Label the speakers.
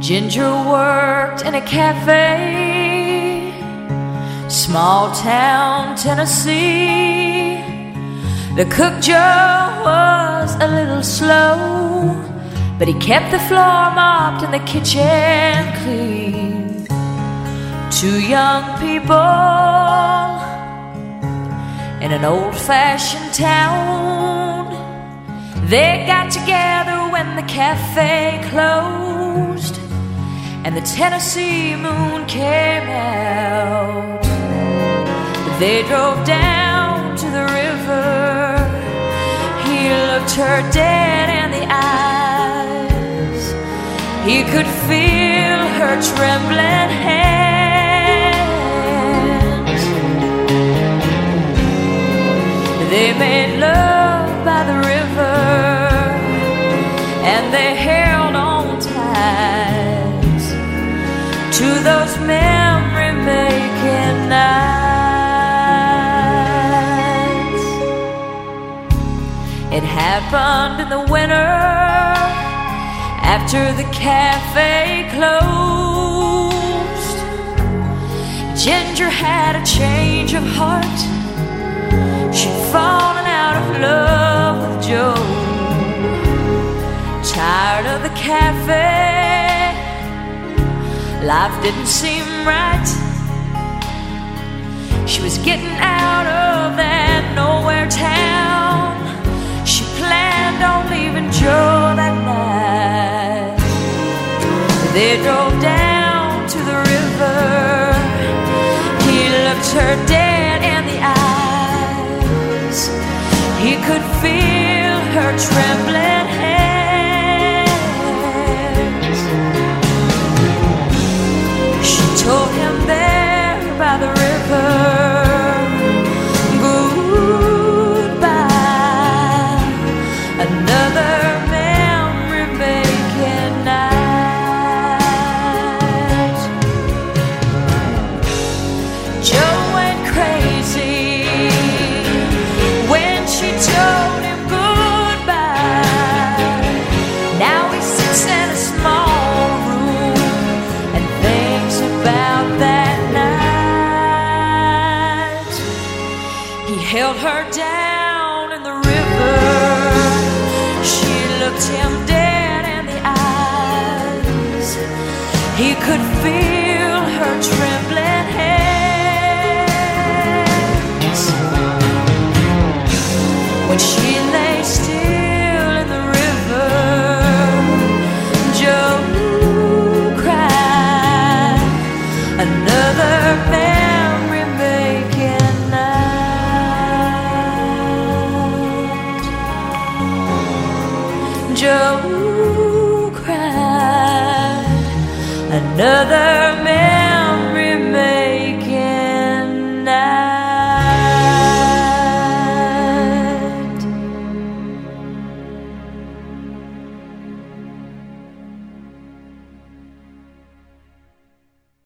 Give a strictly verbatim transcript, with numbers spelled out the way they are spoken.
Speaker 1: Ginger worked in a cafe, small town Tennessee. The cook Joe was a little slow, but he kept the floor mopped and the kitchen clean. Two young people in an old-fashioned town, they got together when the cafe closed and the Tennessee moon came out. They drove down to the river. He looked her dead in the eyes. He could feel her trembling hands. They made love by the river, and they held on tight to those memory-making nights. It happened in the winter, after the cafe closed. Ginger had a change of heart. She'd fallen out of love with Joe. Tired of the cafe, life didn't seem right. She was getting out of that nowhere town. She planned on leaving Joe that night. They drove down to the river. He looked her dead in the eyes. He could feel her trembling hands. She told him there by the river, goodbye, another memory-making night. Joe went crazy when she told him goodbye. Now he sits in a small room and thinks about that night. He held her down in the river. She looked him dead in the eyes. He could feel her trembling hands. When she lay still in the river, Joe cried, another memory-making night. Joe cried, another